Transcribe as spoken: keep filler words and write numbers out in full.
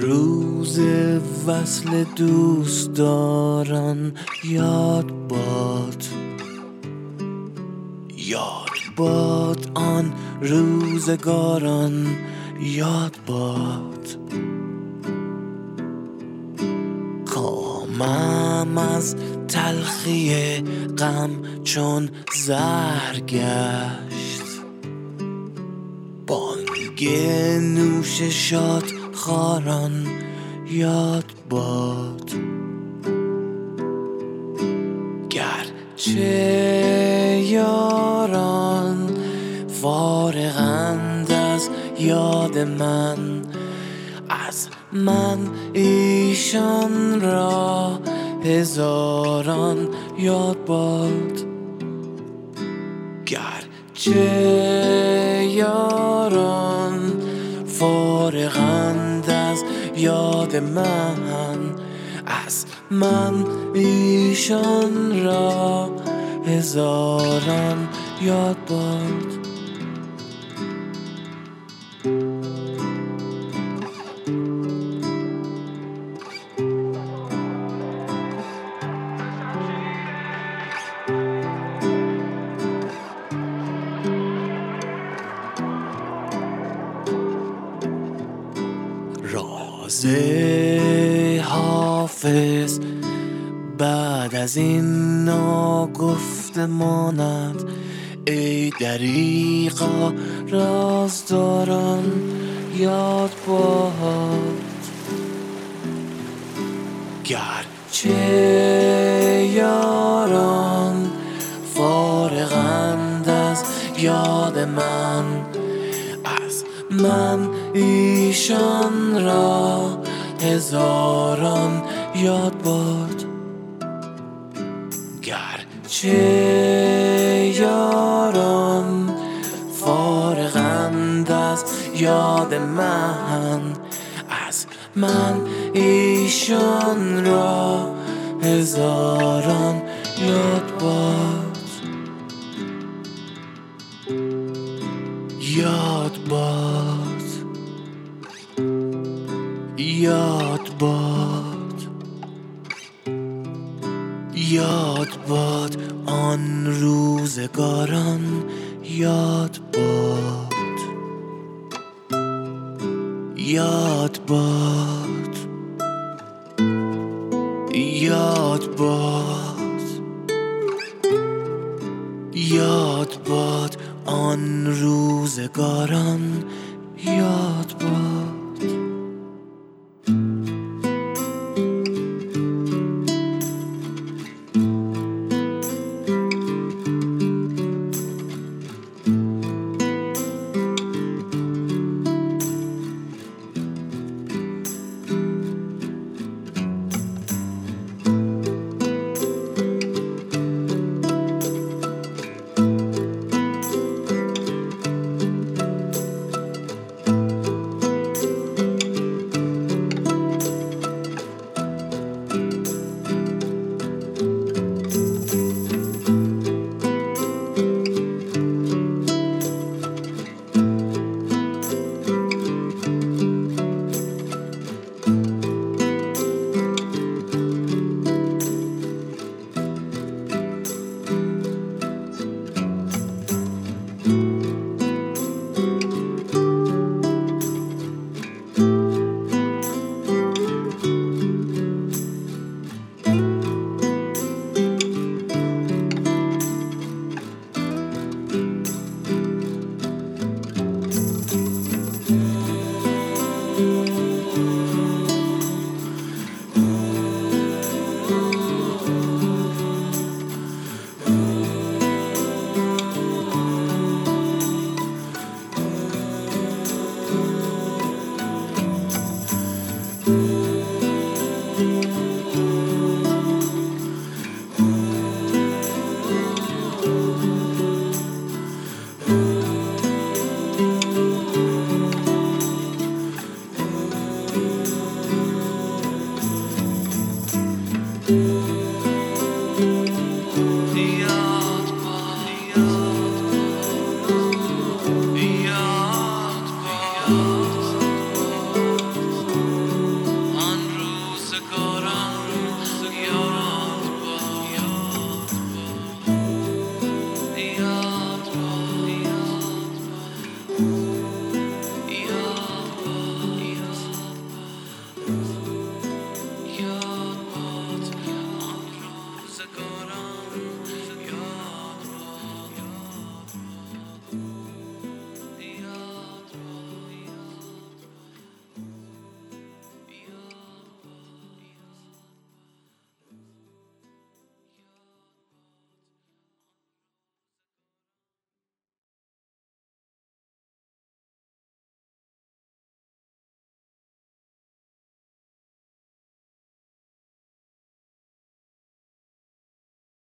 روز وصل دوستداران یاد باد، یاد باد آن روزگاران، یاد باد. کامم از تلخی غم چون زهر گشت، بانگ نوش شاد خاران یاد باد. گرچه یاران فارغند از یاد من، از من ایشان را هزاران یاد باد. گرچه یاران فارغند از یاد من، از من ایشان را هزاران یاد باد. راز حافظ بعد از این ناگفته ماند، ای دریغا رازداران یاد باد. گرچه یاران فارغند از یاد من، از من ایشان را هزاران یاد باد. گرچه یاران فارغند از یاد من، از من ایشان را هزاران یاد باد. یاد باد، یاد باد، یاد باد آن روزگاران، یاد باد. یاد باد، یاد باد، یاد باد آن روزگاران، یاد باد. باد